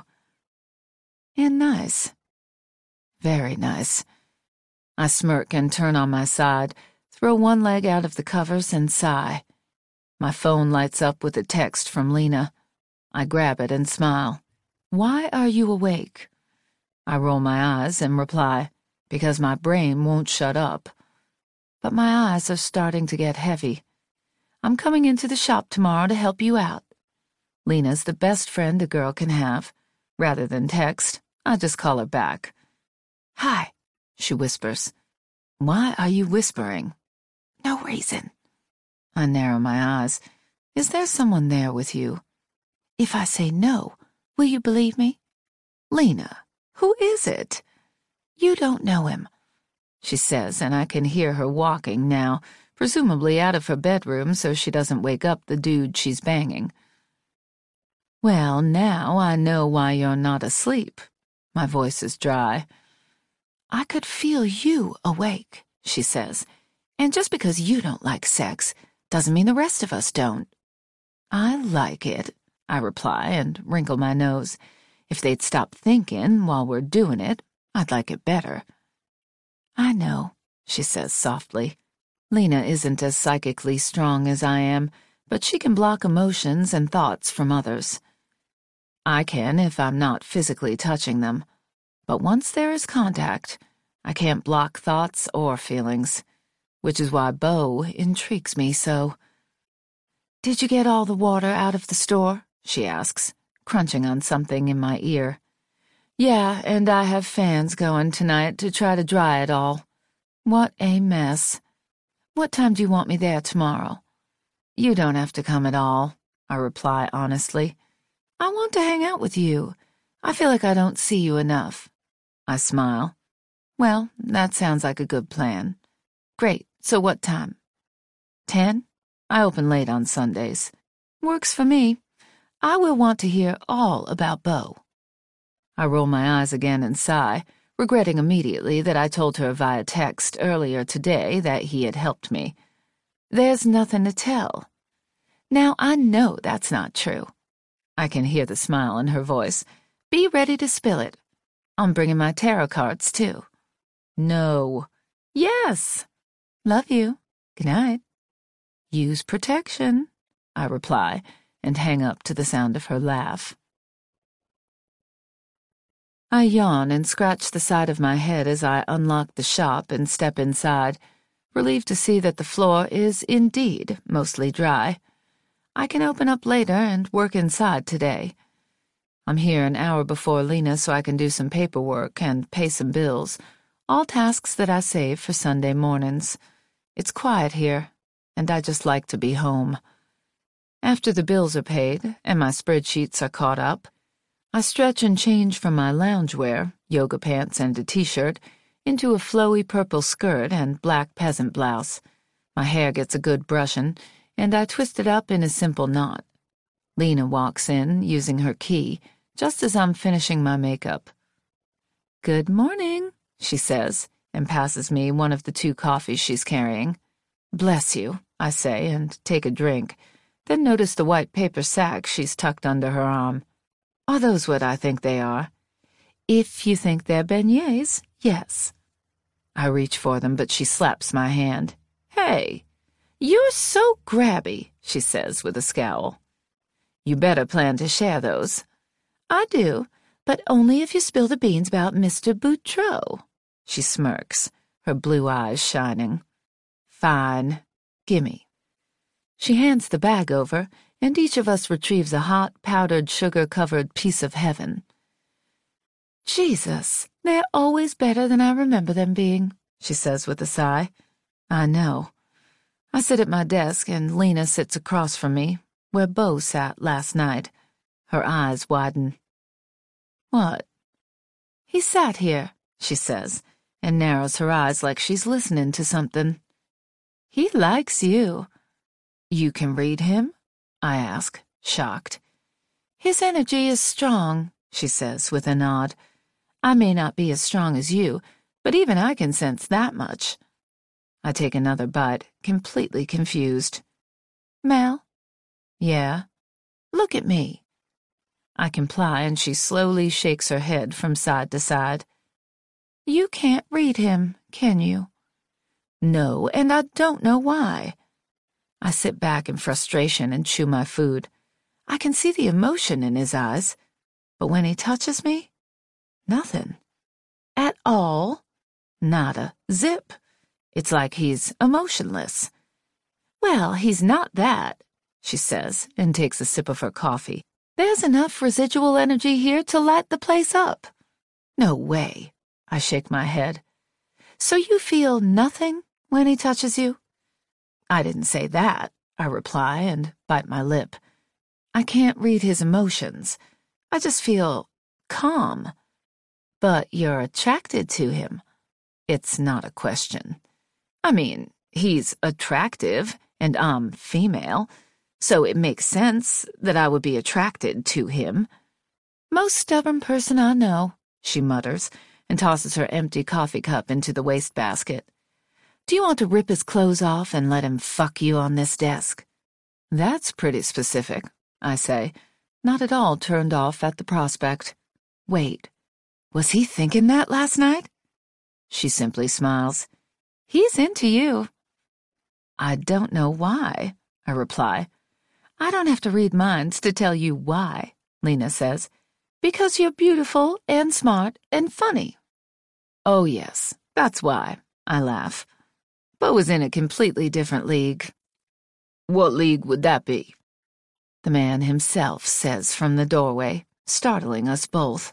And nice. Very nice. I smirk and turn on my side, throw one leg out of the covers and sigh. My phone lights up with a text from Lena. I grab it and smile. "Why are you awake?" I roll my eyes and reply, "Because my brain won't shut up." But my eyes are starting to get heavy. "I'm coming into the shop tomorrow to help you out." Lena's the best friend a girl can have. Rather than text, I just call her back. "Hi," she whispers. "Why are you whispering?" "No reason." I narrow my eyes. "Is there someone there with you?" "If I say no, will you believe me?" "Lena, who is it?" "You don't know him," she says, and I can hear her walking now, presumably out of her bedroom so she doesn't wake up the dude she's banging. "Well, now I know why you're not asleep." My voice is dry. "I could feel you awake," she says, "and just because you don't like sex doesn't mean the rest of us don't." "I like it," I reply and wrinkle my nose. If they'd stop thinking while we're doing it, I'd like it better. "I know," she says softly. Lena isn't as psychically strong as I am, but she can block emotions and thoughts from others. I can if I'm not physically touching them. But once there is contact, I can't block thoughts or feelings, which is why Beau intrigues me so. "Did you get all the water out of the store?" she asks, crunching on something in my ear. "Yeah, and I have fans going tonight to try to dry it all. What a mess. What time do you want me there tomorrow?" "You don't have to come at all," I reply honestly. "I want to hang out with you. I feel like I don't see you enough." I smile. "Well, that sounds like a good plan." "Great, so what time?" 10? I open late on Sundays. "Works for me. I will want to hear all about Beau." I roll my eyes again and sigh, regretting immediately that I told her via text earlier today that he had helped me. There's nothing to tell. Now I know that's not true. I can hear the smile in her voice. "Be ready to spill it. I'm bringing my tarot cards, too." "No." "Yes." "Love you. Good night." "Use protection," I reply, and hang up to the sound of her laugh. I yawn and scratch the side of my head as I unlock the shop and step inside, relieved to see that the floor is indeed mostly dry. I can open up later and work inside today. I'm here an hour before Lena so I can do some paperwork and pay some bills, all tasks that I save for Sunday mornings. It's quiet here, and I just like to be home. After the bills are paid and my spreadsheets are caught up, I stretch and change from my loungewear, yoga pants and a t-shirt, into a flowy purple skirt and black peasant blouse. My hair gets a good brushing, and I twist it up in a simple knot. Lena walks in, using her key, just as I'm finishing my makeup. "Good morning," she says, and passes me one of the 2 coffees she's carrying. "Bless you," I say, and take a drink, then notice the white paper sack she's tucked under her arm. "Are those what I think they are?" "If you think they're beignets, yes." I reach for them, but she slaps my hand. "Hey, you're so grabby," she says with a scowl. "You better plan to share those." "I do, but only if you spill the beans about Mr. Boutreau." She smirks, her blue eyes shining. "Fine. Gimme." She hands the bag over, and each of us retrieves a hot, powdered, sugar-covered piece of heaven. "Jesus, they're always better than I remember them being," she says with a sigh. I know. I sit at my desk, and Lena sits across from me, where Bo sat last night. Her eyes widen. "What?" "He sat here," she says, and narrows her eyes like she's listening to something. "He likes you." "You can read him?" I ask, shocked. "His energy is strong," she says with a nod. "I may not be as strong as you, but even I can sense that much." I take another bite, completely confused. "Mal?" "Yeah?" "Look at me." I comply, and she slowly shakes her head from side to side. "You can't read him, can you?" "No, and I don't know why." I sit back in frustration and chew my food. I can see the emotion in his eyes, but when he touches me, nothing. At all. Nada. Zip. It's like he's emotionless. "Well, he's not that," she says, and takes a sip of her coffee. "There's enough residual energy here to light the place up." "No way." I shake my head. "So you feel nothing when he touches you?" "I didn't say that," I reply and bite my lip. "I can't read his emotions. I just feel calm." "But you're attracted to him." It's not a question. I mean, he's attractive, and I'm female, so it makes sense that I would be attracted to him. "Most stubborn person I know," she mutters, and tosses her empty coffee cup into the wastebasket. "Do you want to rip his clothes off and let him fuck you on this desk?" "That's pretty specific," I say, not at all turned off at the prospect. "Wait, was he thinking that last night?" She simply smiles. "He's into you." "I don't know why," I reply. "I don't have to read minds to tell you why," Lena says. "Because you're beautiful and smart and funny." "Oh, yes, that's why," I laugh. Bo was in a completely different league. "What league would that be?" the man himself says from the doorway, startling us both.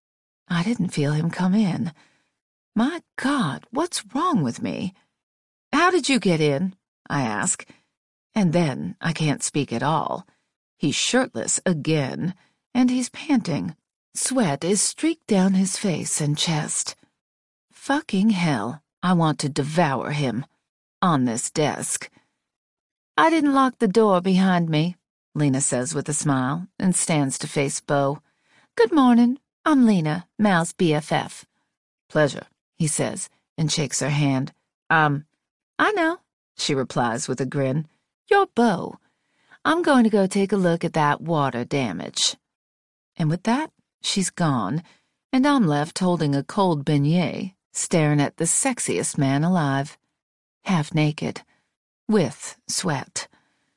I didn't feel him come in. My God, what's wrong with me? "How did you get in?" I ask. And then I can't speak at all. He's shirtless again, and he's panting. Sweat is streaked down his face and chest. Fucking hell, I want to devour him. On this desk. "I didn't lock the door behind me," Lena says with a smile, and stands to face Bo. "Good morning. I'm Lena, Mal's BFF." "Pleasure," he says, and shakes her hand. "I know," she replies with a grin. "You're Bo. I'm going to go take a look at that water damage." And with that, she's gone, and I'm left holding a cold beignet, staring at the sexiest man alive. Half naked. With sweat.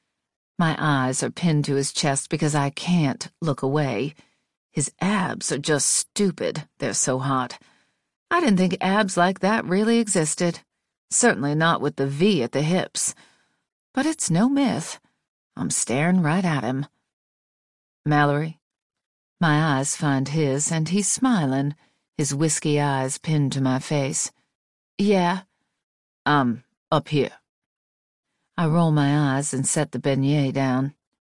My eyes are pinned to his chest because I can't look away. His abs are just stupid, they're so hot. I didn't think abs like that really existed. Certainly not with the V at the hips. But it's no myth. I'm staring right at him. "Mallory?" My eyes find his, and he's smiling, his whiskey eyes pinned to my face. "Yeah." "I'm up here." I roll my eyes and set the beignet down.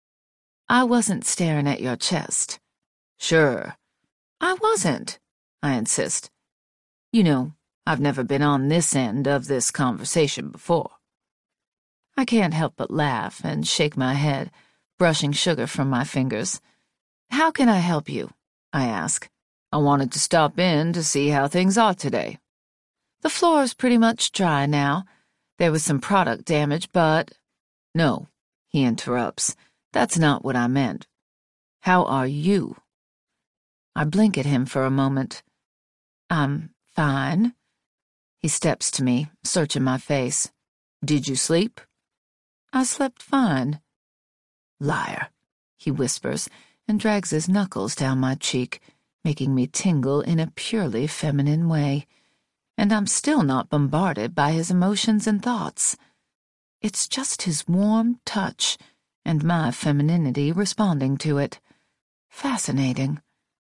"I wasn't staring at your chest." "Sure." "I wasn't," I insist. "You know, I've never been on this end of this conversation before." I can't help but laugh and shake my head, brushing sugar from my fingers. "How can I help you?" I ask. "I wanted to stop in to see how things are today." "The floor's pretty much dry now. There was some product damage, but—" "No," he interrupts. "That's not what I meant. How are you?" I blink at him for a moment. "I'm fine." He steps to me, searching my face. "Did you sleep?" "I slept fine." "Liar," he whispers and drags his knuckles down my cheek, making me tingle in a purely feminine way. And I'm still not bombarded by his emotions and thoughts. It's just his warm touch and my femininity responding to it. Fascinating.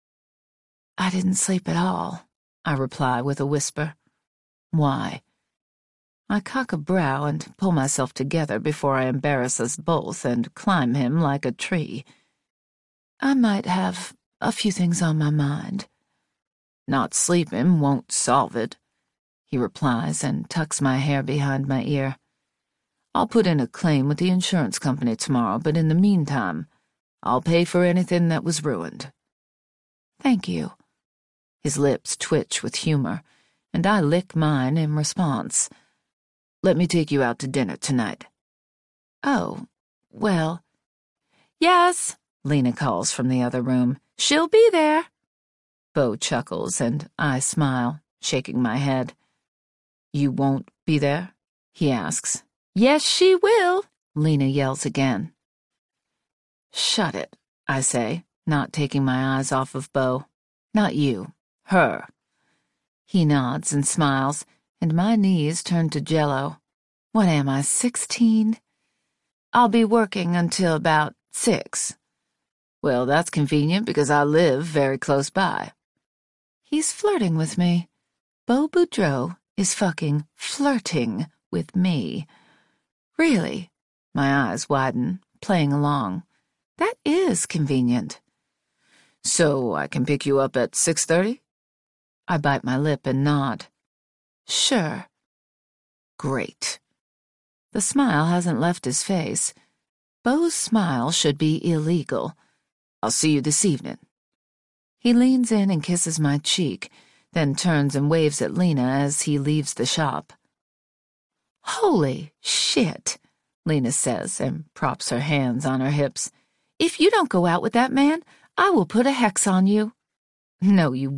"I didn't sleep at all," I reply with a whisper. "Why?" I cock a brow and pull myself together before I embarrass us both and climb him like a tree. "I might have a few things on my mind." "Not sleeping won't solve it," he replies and tucks my hair behind my ear. "I'll put in a claim with the insurance company tomorrow, but in the meantime, I'll pay for anything that was ruined." "Thank you." His lips twitch with humor, and I lick mine in response. "Let me take you out to dinner tonight." "Oh, well—" "Yes," Lena calls from the other room. "She'll be there." Bo chuckles, and I smile, shaking my head. "You won't be there?" he asks. "Yes, she will," Lena yells again. "Shut it," I say, not taking my eyes off of Bo. "Not you. Her." He nods and smiles, and my knees turn to jello. What am I, 16? "I'll be working until about 6. "Well, that's convenient because I live very close by." He's flirting with me. Bo Boudreaux is fucking flirting with me. Really? My eyes widen, playing along. That is convenient. "So I can pick you up at 6:30? I bite my lip and nod. "Sure." "Great." The smile hasn't left his face. Bo's smile should be illegal. "I'll see you this evening." He leans in and kisses my cheek, then turns and waves at Lena as he leaves the shop. "Holy shit," Lena says and props her hands on her hips. "If you don't go out with that man, I will put a hex on you." "No, you